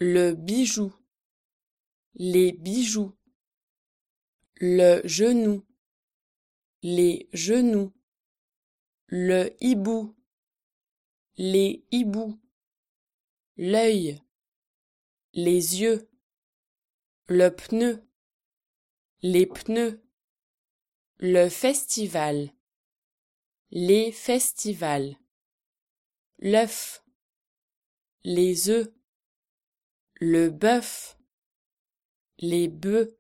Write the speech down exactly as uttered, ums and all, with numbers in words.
le bijou, les bijoux, le genou, les genoux, le hibou, les hiboux, l'œil, les yeux, le pneu, les pneus, le festival, les festivals, l'œuf, les œufs, le bœuf, les bœufs,